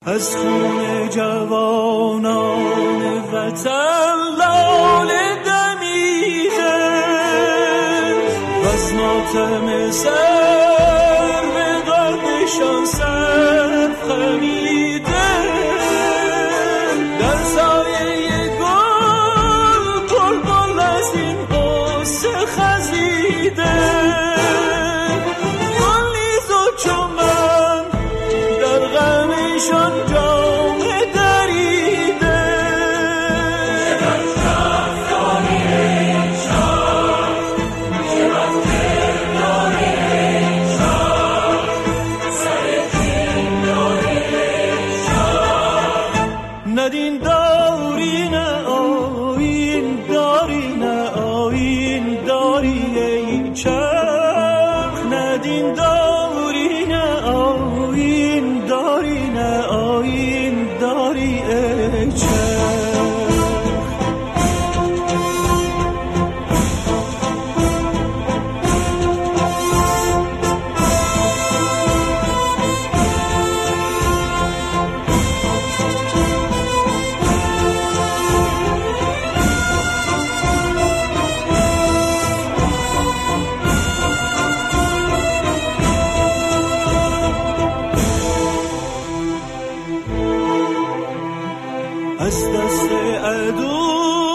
از خون جوانان وطن لاله دمیده وز ماتم سر به قلبشان سر خمیده در سایه گل بلبل از این قصه خزیده گل نیز و چمن در غمشان جامه دریده چقدر شفقانی ای شاه چقدر کردانی ای شاه سر کین داری ای شاه ندین داری نه آیین داری نه آیین داری ای چرخ ندین داری نه آیین داری نه آیین داری ای چرخ از دست عدو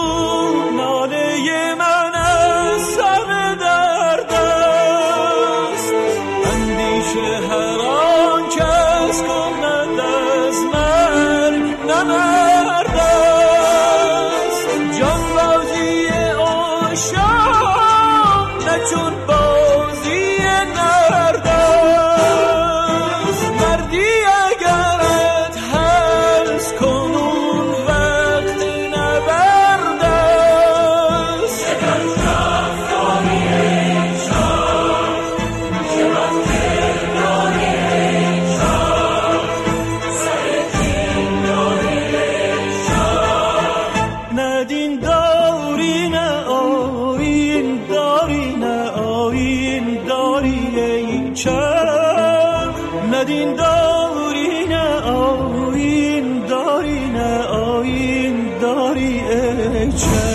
ناله من از سر درد است اندیشه هر آن کس کند از مرگ نمرد است جانبازی عاشق نه چون بازی نرد است مردی اگرت هست کنون وقت نبرد است چقدر شفقانی ای شاه چقدر کردانی ای شاه سر کین داری ای شاه ندین داری نه آیین داری نه آیین داری ای چرخ ندین داری نه آیین داری نه آیین داری ای چرخ